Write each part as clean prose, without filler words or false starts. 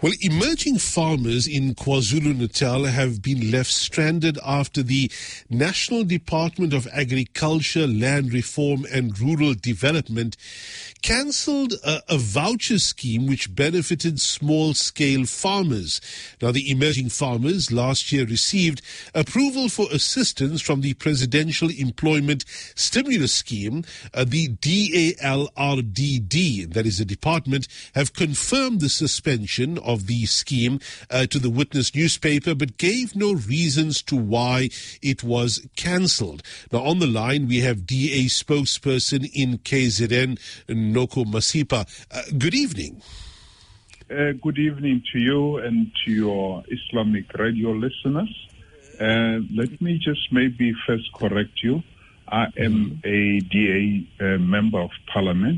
Well, emerging farmers in KwaZulu-Natal have been left stranded after the National Department of Agriculture, Land Reform and Rural Development cancelled a voucher scheme which benefited small-scale farmers. Now, the emerging farmers last year received approval for assistance from the Presidential Employment Stimulus Scheme. The DALRDD, that is the department, have confirmed the suspension of the scheme to the Witness newspaper, but gave no reasons to why it was cancelled. Now, on the line, we have DA spokesperson in KZN, Noko Masipa. Good evening. Good evening to you and to your Islamic radio listeners. Let me just maybe first correct you. I am a DA member of Parliament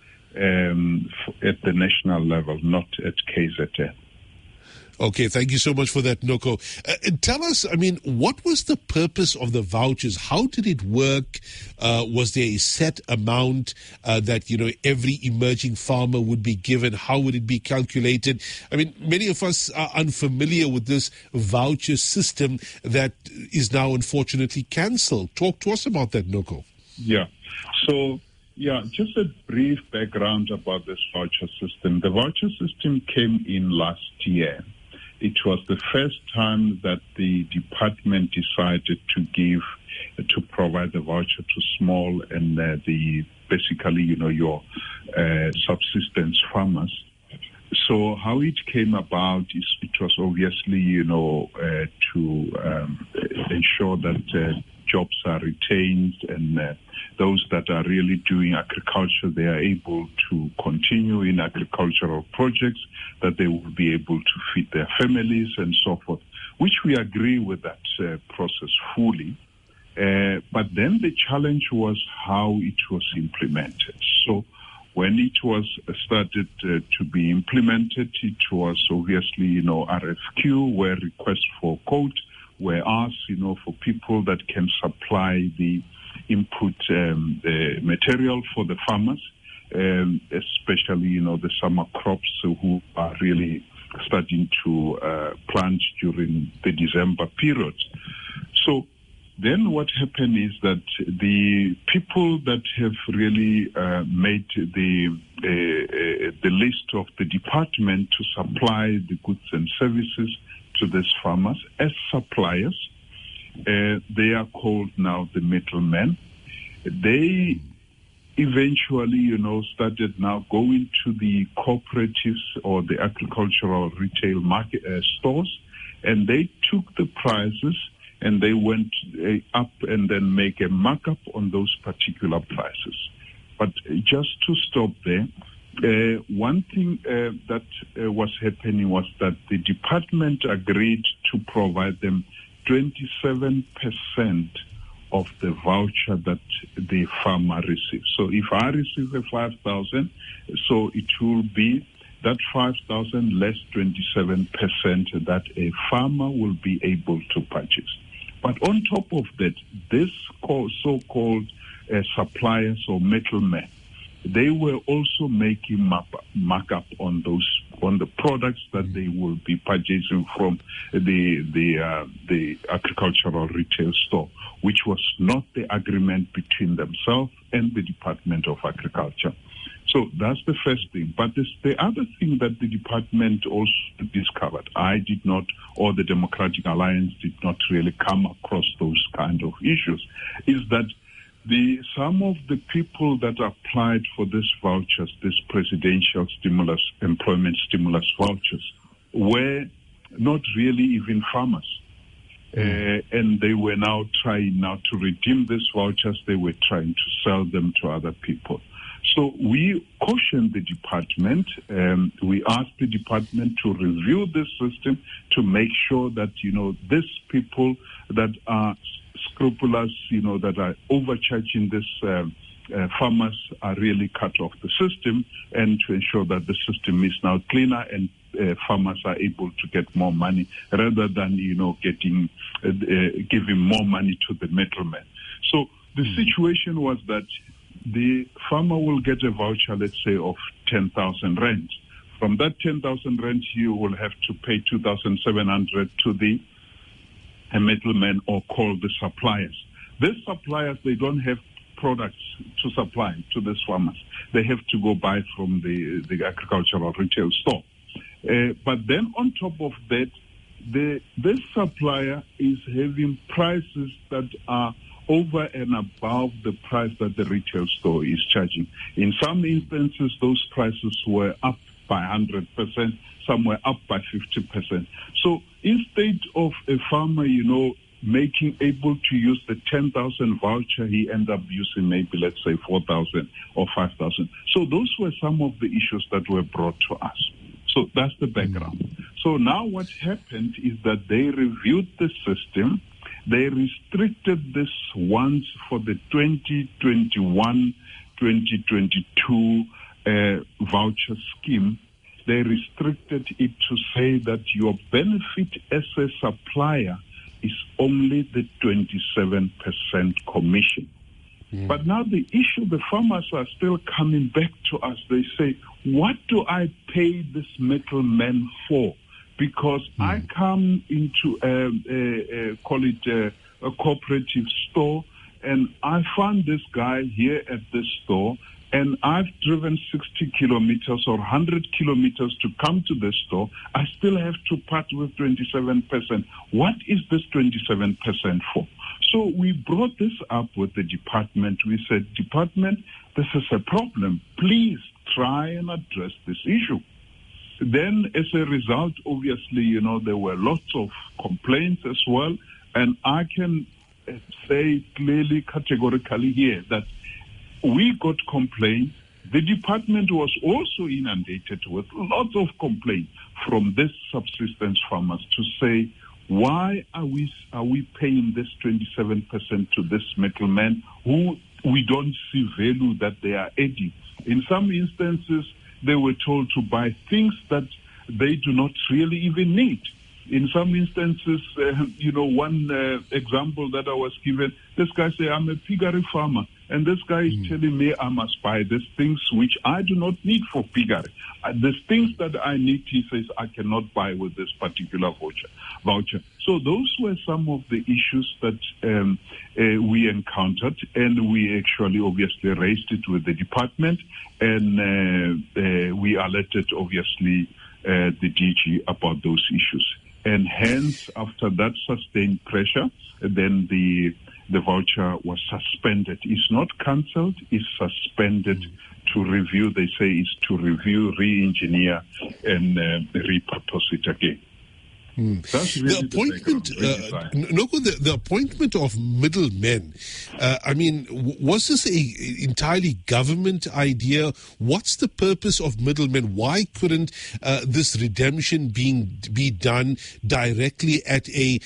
at the national level, not at KZN. Okay, thank you so much for that, Noko. Tell us, what was the purpose of the vouchers? How did it work? Was there a set amount that, every emerging farmer would be given? How would it be calculated? Many of us are unfamiliar with this voucher system that is now unfortunately cancelled. Talk to us about that, Noko. Just a brief background about this voucher system. The voucher system came in last year. It was the first time that the department decided to provide the voucher to small and your subsistence farmers. So how it came about is it was obviously, to ensure that jobs are retained and those that are really doing agriculture, they are able to continue in agricultural projects, that they will be able to feed their families and so forth, which we agree with that process fully. But then the challenge was how it was implemented. So when it was started to be implemented, it was obviously, RFQ, where requests for quote were asked, for people that can supply the input material for the farmers, especially, the summer crops who are really starting to plant during the December period. So then what happened is that the people that have really made the list of the department to supply the goods and services to these farmers as suppliers, they are called now the middlemen. They eventually, started now going to the cooperatives or the agricultural retail market stores, and they took the prices and they went up and then make a markup on those particular prices. But just to stop there, one thing that was happening was that the department agreed to provide them 27% of the voucher that the farmer receives. So if I receive a 5,000, so it will be that 5,000 less 27% that a farmer will be able to purchase. But on top of that, this so-called suppliers or middlemen, they were also making markup on the products that they will be purchasing from the agricultural retail store, which was not the agreement between themselves and the Department of Agriculture. So that's the first thing. But the other thing that the department also discovered, I did not, or the Democratic Alliance did not really come across those kind of issues, is that some of the people that applied for these vouchers, this presidential employment stimulus vouchers, were not really even farmers. And they were now trying to redeem these vouchers. They were trying to sell them to other people. So we cautioned the department. We asked the department to review this system to make sure that, these people that are scrupulous, that are overcharging this farmers are really cut off the system, and to ensure that the system is now cleaner and farmers are able to get more money rather than, giving more money to the middlemen. So the situation was that the farmer will get a voucher, let's say, of 10,000 rand From that 10,000 rand, you will have to pay 2,700 to the middleman, or call the suppliers. These suppliers, they don't have products to supply to these farmers. They have to go buy from the agricultural retail store. But then on top of that, this supplier is having prices that are over and above the price that the retail store is charging. In some instances, those prices were up by 100%, some were up by 50%. So instead of a farmer, able to use the 10,000 voucher, he ended up using maybe, let's say, 4,000 or 5,000. So those were some of the issues that were brought to us. So that's the background. So now what happened is that they reviewed the system. They restricted this once for the 2021-2022 voucher scheme. They restricted it to say that your benefit as a supplier is only the 27% commission. But now the issue, the farmers are still coming back to us. They say, what do I pay this middleman for? Because I come into a cooperative store, and I found this guy here at this store, and I've driven 60 kilometers or 100 kilometers to come to the store. I still have to part with 27%. What is this 27% for? So we brought this up with the department. We said, department, this is a problem. Please try and address this issue. Then as a result, obviously, there were lots of complaints as well. And I can say clearly, categorically here that we got complaints. The department was also inundated with lots of complaints from these subsistence farmers to say, why are we paying this 27% to this middleman who we don't see value that they are adding? In some instances, they were told to buy things that they do not really even need. In some instances, one example that I was given, this guy said, I'm a piggery farmer, and this guy is telling me I must buy these things which I do not need for piggery. The things that I need, he says, I cannot buy with this particular voucher. So those were some of the issues that we encountered, and we actually obviously raised it with the department, and we alerted obviously the DG about those issues. And hence, after that sustained pressure, then the voucher was suspended. It's not cancelled, it's suspended to review. They say it's to review, re-engineer, and repurpose it again. That's really the appointment of middlemen. Was this a entirely government idea? What's the purpose of middlemen? Why couldn't this redemption be done directly at a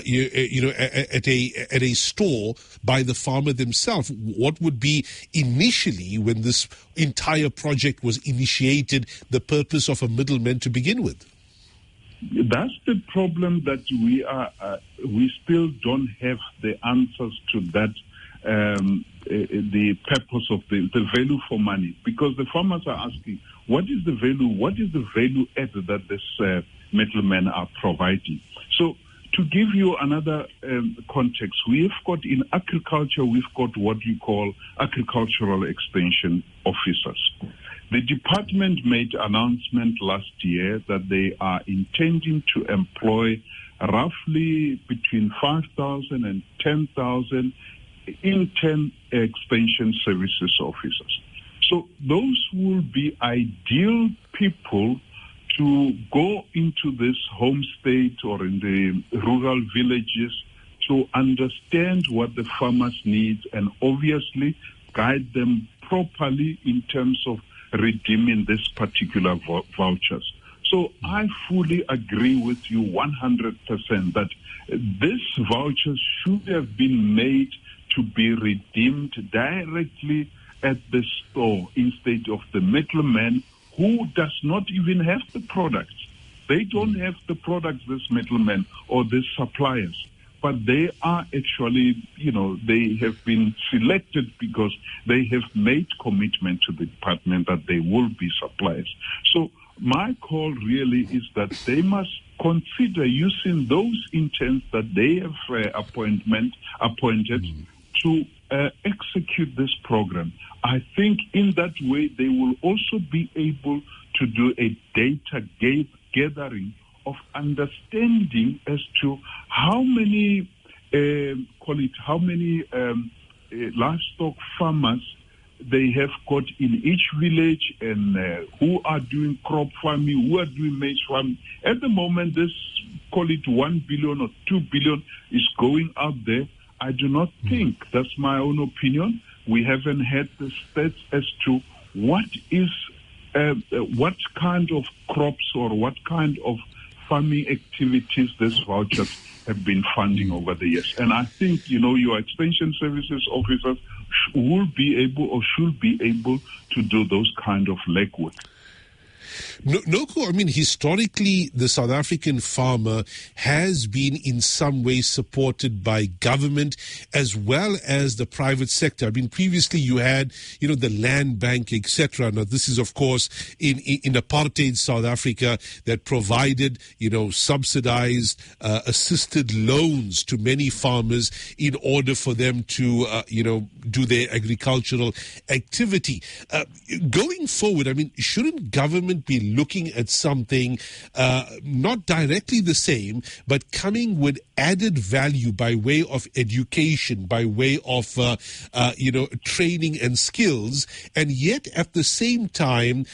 store by the farmer themselves? What would be initially, when this entire project was initiated, the purpose of a middleman to begin with? That's the problem that we still don't have the answers to that, the purpose of the value for money. Because the farmers are asking, what is the value add that this middlemen are providing? So to give you another context, we've got in agriculture, we've got what you call agricultural extension officers. The department made an announcement last year that they are intending to employ roughly between 5,000 and 10,000 intern extension services officers. So those will be ideal people to go into this home state or in the rural villages to understand what the farmers need and obviously guide them properly in terms of redeeming this particular vouchers. So I fully agree with you 100% that this voucher should have been made to be redeemed directly at the store instead of the middleman who does not even have the products. They don't have the products, this middleman or these suppliers. But they are actually, they have been selected because they have made commitment to the department that they will be suppliers. So my call really is that they must consider using those interns that they have appointed to execute this program. I think in that way they will also be able to do a data gathering of understanding as to how many livestock farmers they have got in each village, and who are doing crop farming, who are doing maize farming. At the moment, this, call it 1 billion or 2 billion, is going out there. I do not think, that's my own opinion, we haven't had the stats as to what kind of crops or what kind of farming activities these vouchers have been funding over the years. And I think, your extension services officers will be able or should be able to do those kind of legwork. Noko, historically, the South African farmer has been in some way supported by government as well as the private sector. Previously you had, the land bank, etc. Now, this is, of course, in apartheid South Africa that provided, subsidized, assisted loans to many farmers in order for them to, do their agricultural activity. Going forward, shouldn't government be looking at something not directly the same, but coming with added value by way of education, by way of training and skills, and yet at the same time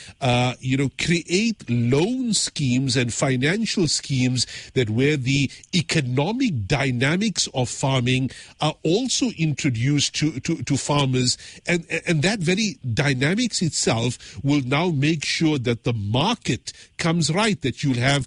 create loan schemes and financial schemes that where the economic dynamics of farming are also introduced to farmers, and that very dynamics itself will now make sure that the market comes right, that you'll have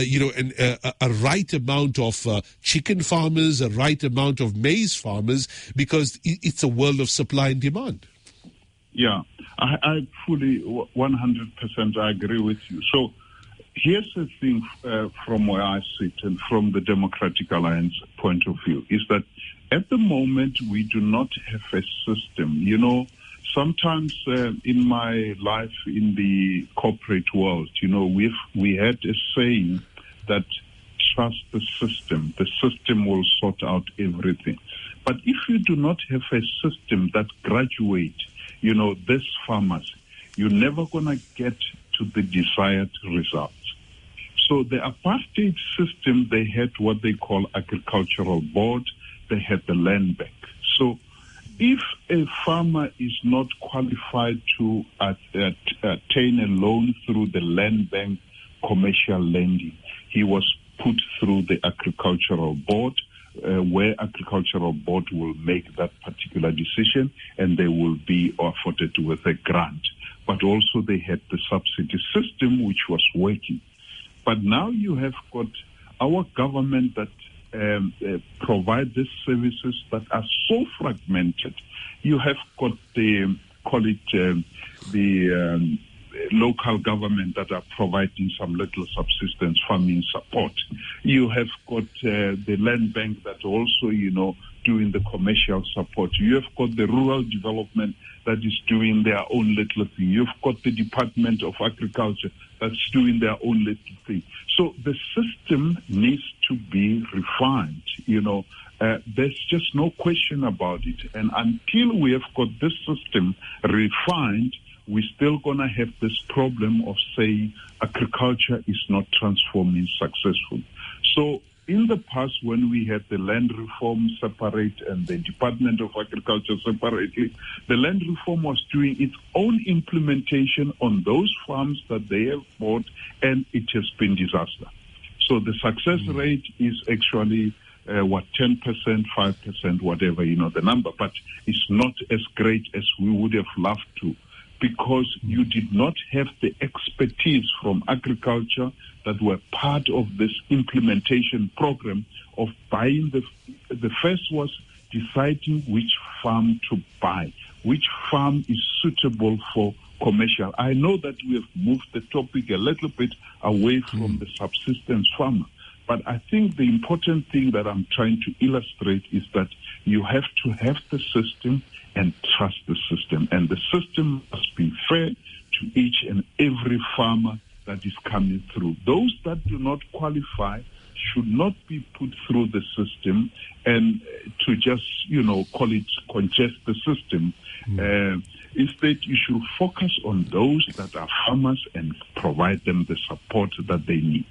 a right amount of chicken farmers, a right amount of maize farmers, because it's a world of supply and demand. Yeah, I fully 100% I agree with you. So here's the thing from where I sit and from the Democratic Alliance point of view, is that at the moment we do not have a system. Sometimes in my life in the corporate world, we had a saying that trust the system will sort out everything. But if you do not have a system that graduates, these farmers, you're never going to get to the desired results. So the apartheid system, they had what they call agricultural board, they had the land bank. So if a farmer is not qualified to attain a loan through the land bank commercial lending, he was put through the agricultural board, where agricultural board will make that particular decision, and they will be afforded with a grant. But also they had the subsidy system, which was working. But now you have got our government that provide these services that are so fragmented. You have got the local government that are providing some little subsistence farming support. You have got the land bank that also, doing the commercial support. You have got the rural development that is doing their own little thing. You've got the Department of Agriculture that's doing their own little thing. So the system needs to be refined. There's just no question about it. And until we have got this system refined, we're still going to have this problem of saying agriculture is not transforming successfully. So in the past, when we had the land reform separate and the Department of Agriculture separately, the land reform was doing its own implementation on those farms that they have bought, and it has been disaster. So the success rate is actually 10%, 5%, whatever, the number, but it's not as great as we would have loved to, because you did not have the expertise from agriculture that were part of this implementation program of buying. The first was deciding which farm to buy, which farm is suitable for commercial. I know that we have moved the topic a little bit away from the subsistence farmer, but I think the important thing that I'm trying to illustrate is that you have to have the system and trust the system. And the system must be fair to each and every farmer that is coming through. Those that do not qualify should not be put through the system and to just, call it congest the system. Instead, you should focus on those that are farmers and provide them the support that they need.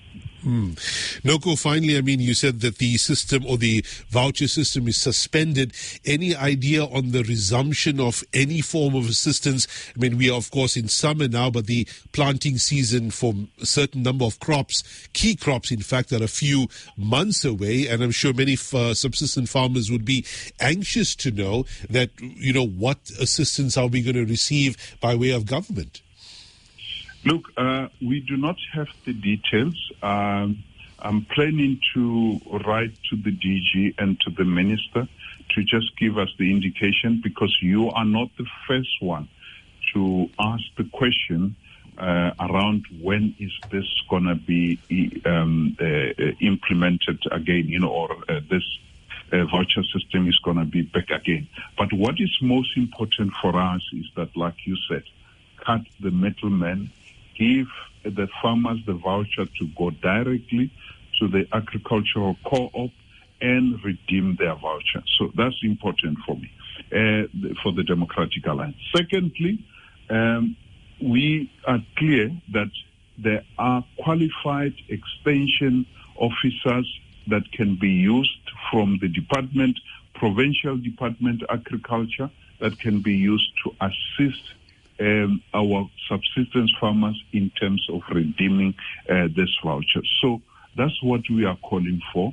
Noko, finally, you said that the system or the voucher system is suspended. Any idea on the resumption of any form of assistance? We are, of course, in summer now, but the planting season for a certain number of crops, key crops, in fact, are a few months away. And I'm sure many subsistence farmers would be anxious to know that, what assistance are we going to receive by way of government? Look, we do not have the details. I'm planning to write to the DG and to the minister to just give us the indication, because you are not the first one to ask the question around when is this going to be implemented again, or this voucher system is going to be back again. But what is most important for us is that, like you said, cut the middleman, give the farmers the voucher to go directly to the agricultural co-op and redeem their voucher. So that's important for me, for the Democratic Alliance. Secondly, we are clear that there are qualified extension officers that can be used from the department, provincial department, agriculture, that can be used to assist our subsistence farmers in terms of redeeming this voucher. So that's what we are calling for.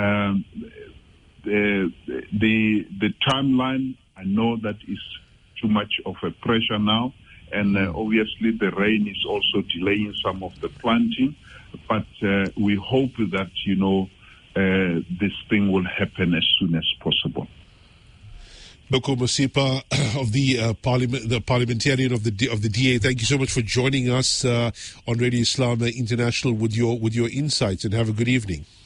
The timeline, I know that is too much of a pressure now, and obviously the rain is also delaying some of the planting, but we hope that, this thing will happen as soon as possible. Noko Masipa of the parliamentarian of the DA, thank you so much for joining us on Radio Islam International with your insights, and have a good evening.